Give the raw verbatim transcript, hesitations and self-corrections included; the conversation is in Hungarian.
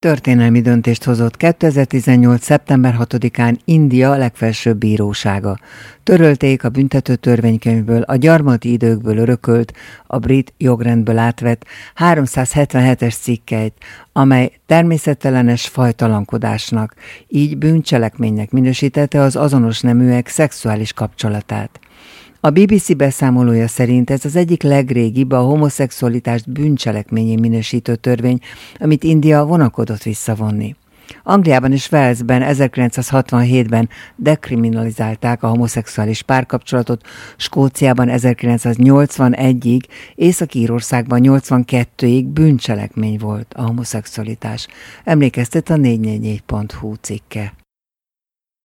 Történelmi döntést hozott kétezer-tizennyolc. szeptember hatodikán India legfelsőbb bírósága. Törölték a büntető törvénykönyvből, a gyarmati időkből örökölt, a brit jogrendből átvett háromszázhetvenhetes cikkeit, amely természettellenes fajtalankodásnak, így bűncselekménynek minősítette az azonos neműek szexuális kapcsolatát. A bé bé cé beszámolója szerint ez az egyik legrégibb a homoszexualitást bűncselekményé minősítő törvény, amit India vonakodott visszavonni. Angliában és Walesben ezerkilencszázhatvanhétben dekriminalizálták a homoszexuális párkapcsolatot, Skóciában ezerkilencszáznyolcvanegyig, Észak-Írországban nyolcvankettőig bűncselekmény volt a homoszexualitás. Emlékeztet a négy négy négy pont hú cikke.